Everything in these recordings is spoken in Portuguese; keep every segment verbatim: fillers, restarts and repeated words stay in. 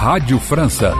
Rádio França.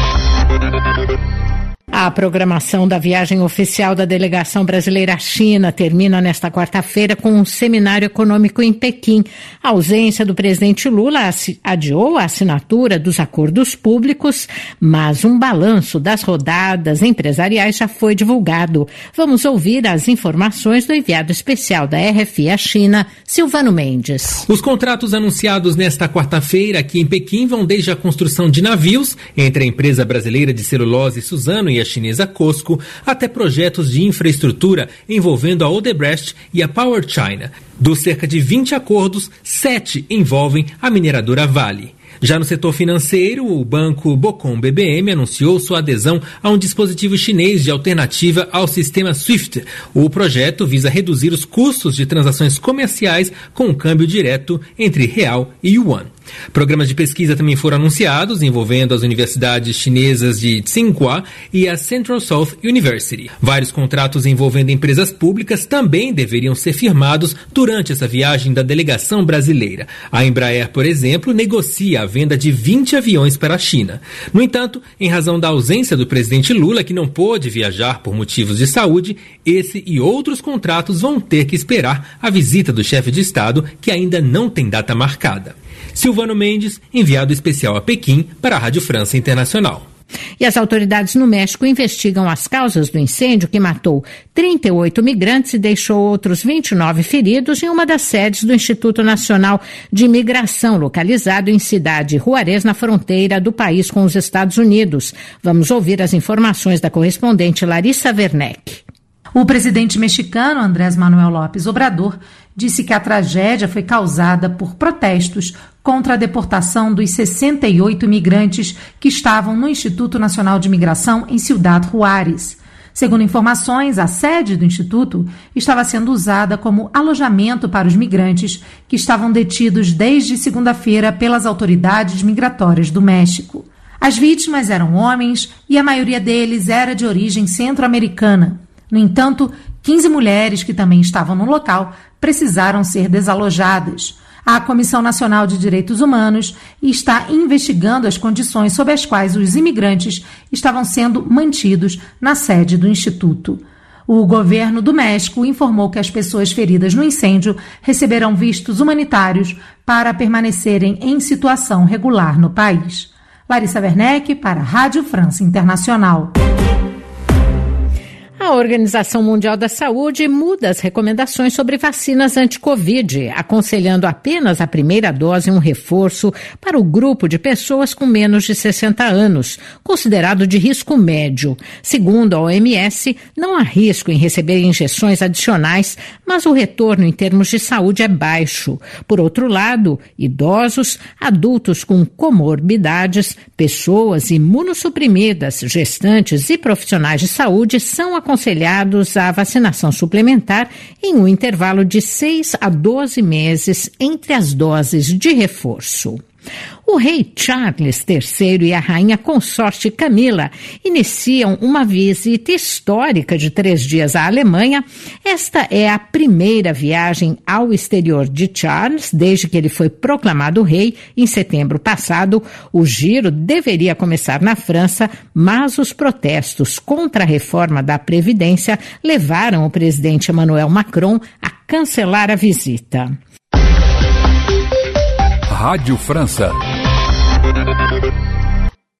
A programação da viagem oficial da delegação brasileira à China termina nesta quarta-feira com um seminário econômico em Pequim. A ausência do presidente Lula adiou a assinatura dos acordos públicos, mas um balanço das rodadas empresariais já foi divulgado. Vamos ouvir as informações do enviado especial da R F I à China, Silvano Mendes. Os contratos anunciados nesta quarta-feira aqui em Pequim vão desde a construção de navios entre a empresa brasileira de celulose Suzano e a chinesa Cosco, até projetos de infraestrutura envolvendo a Odebrecht e a Power China. Dos cerca de vinte acordos, sete envolvem a mineradora Vale. Já no setor financeiro, o banco Bocom B B M anunciou sua adesão a um dispositivo chinês de alternativa ao sistema SWIFT. O projeto visa reduzir os custos de transações comerciais com um câmbio direto entre real e yuan. Programas de pesquisa também foram anunciados, envolvendo as universidades chinesas de Tsinghua e a Central South University. Vários contratos envolvendo empresas públicas também deveriam ser firmados durante essa viagem da delegação brasileira. A Embraer, por exemplo, negocia a venda de vinte aviões para a China. No entanto, em razão da ausência do presidente Lula, que não pôde viajar por motivos de saúde, esse e outros contratos vão ter que esperar a visita do chefe de Estado, que ainda não tem data marcada. Silvano Mendes, enviado especial a Pequim para a Rádio França Internacional. E as autoridades no México investigam as causas do incêndio que matou trinta e oito migrantes e deixou outros vinte e nove feridos em uma das sedes do Instituto Nacional de Imigração, localizado em Cidade Juárez, na fronteira do país com os Estados Unidos. Vamos ouvir as informações da correspondente Larissa Werneck. O presidente mexicano Andrés Manuel López Obrador disse que a tragédia foi causada por protestos contra a deportação dos sessenta e oito imigrantes que estavam no Instituto Nacional de Imigração em Ciudad Juárez. Segundo informações, a sede do Instituto estava sendo usada como alojamento para os migrantes que estavam detidos desde segunda-feira pelas autoridades migratórias do México. As vítimas eram homens e a maioria deles era de origem centro-americana. No entanto, quinze mulheres que também estavam no local precisaram ser desalojadas. A Comissão Nacional de Direitos Humanos está investigando as condições sob as quais os imigrantes estavam sendo mantidos na sede do Instituto. O governo do México informou que as pessoas feridas no incêndio receberão vistos humanitários para permanecerem em situação regular no país. Larissa Werneck para a Rádio França Internacional. A Organização Mundial da Saúde muda as recomendações sobre vacinas anti-Covid, aconselhando apenas a primeira dose e um reforço para o grupo de pessoas com menos de sessenta anos, considerado de risco médio. Segundo a O M S, não há risco em receber injeções adicionais, mas o retorno em termos de saúde é baixo. Por outro lado, idosos, adultos com comorbidades, pessoas imunossuprimidas, gestantes e profissionais de saúde são aconselhados aconselhados à vacinação suplementar em um intervalo de seis a doze meses entre as doses de reforço. O rei Charles terceiro e a rainha consorte Camila iniciam uma visita histórica de três dias à Alemanha. Esta é a primeira viagem ao exterior de Charles desde que ele foi proclamado rei em setembro passado. O giro deveria começar na França, mas os protestos contra a reforma da Previdência levaram o presidente Emmanuel Macron a cancelar a visita. Rádio França.